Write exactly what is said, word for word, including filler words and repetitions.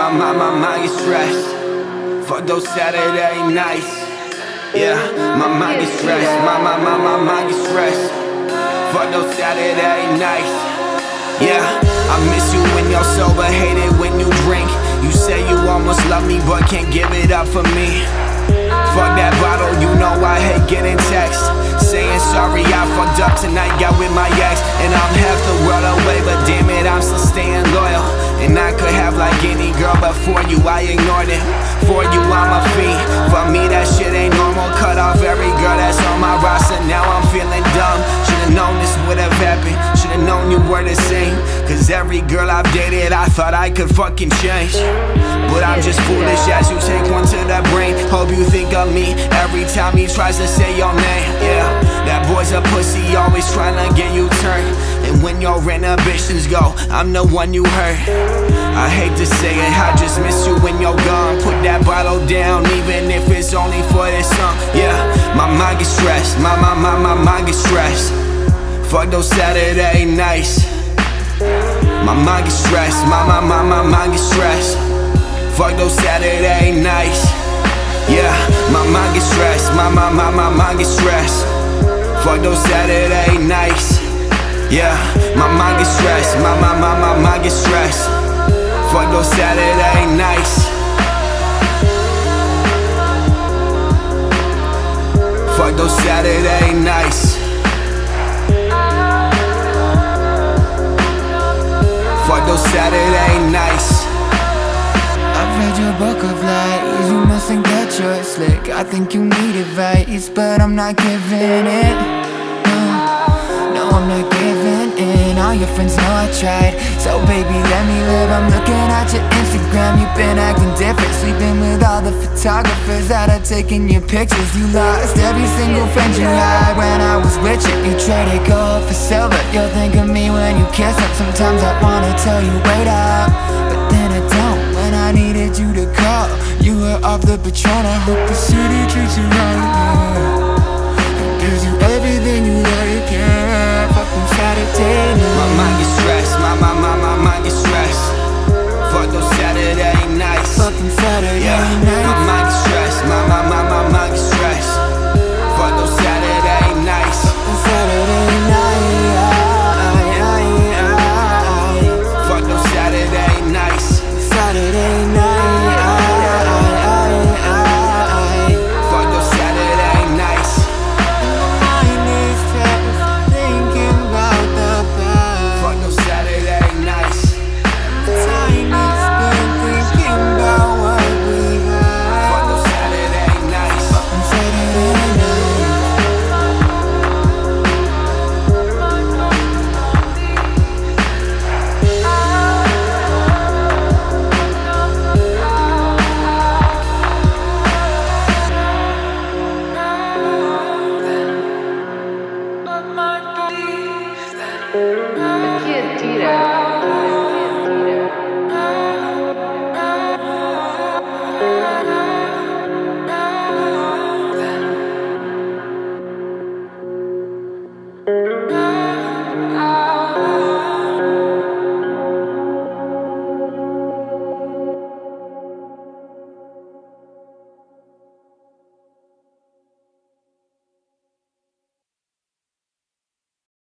my, my, my mind gets stressed. Fuck those Saturday nights. Yeah, my mind gets stressed. My, my, my, my mind gets stressed. Fuck those Saturday nights. Yeah, I miss you when you're sober, hate it when you drink. You say you almost love me, but can't give it up for me. Fuck that bottle, you know I hate getting texts saying sorry, I fucked up tonight, got with my ex. And I'm half the world away, but damn it, I'm still staying loyal. And I could have like any girl, but for you, I ignored it. For you, I'm a fiend. For me, that shit ain't normal. Cut off every girl that's on my roster, now I'm feeling dumb. Should've known this would have happened. Should've known you were the same. Cause every girl I've dated, I thought I could fucking change. But I'm just foolish as you take one to the brain. Hope you think of me every time he tries to say your name. Yeah, that boy's a pussy, always trying to get you turned. And when your inhibitions go, I'm the one you hurt. I hate to say it, I just miss you when you're gone. Put that bottle down, even if it's only for this song. Yeah, my mind gets stressed, my, my, my, my mind gets stressed. Fuck those Saturday nights. My mind gets stressed, my, my, my, my mind gets stressed. Fuck those Saturday nights. Yeah, my mind gets stressed, my, my, my, my mind gets stressed. Fuck those Saturday nights. Yeah, my mind gets stressed, my, my, my, my mind gets stressed. Fuck those Saturday nights. Fuck those Saturday nights. Fuck those Saturday nights. I've read your book of lies, you must think that you're slick. I think you need advice, but I'm not giving it. No, no, I'm not giving in. All your friends know I tried, so baby let me live. I'm looking at your Instagram, you've been acting different. Sleeping with all the photographers that are taking your pictures. You lost every single friend you had when I was with you. You traded gold for silver, you'll think of me when you kiss up. Sometimes I wanna tell you wait up, but then I don't. When I needed you to call, you were off the Patron. I hope the city treats you right, yeah. It gives you everything you like, yeah. Fucking Saturday night. My mind gets stressed, my, my, my, my mind gets stressed. Fuck those Saturday nights. Fucking Saturday yeah. night. My mind gets stressed, my, my, my, my mind gets stressed. Fuck those Saturday nights. Fucking Saturday night. Fuck those Saturday nights. Saturday night. Fuck those Saturday nights. My mind is just thinking about the past. Fuck those Saturday nights. The time is spent thinking about what we had. Fuck those Saturday nights. Fucking Saturday I can't do that.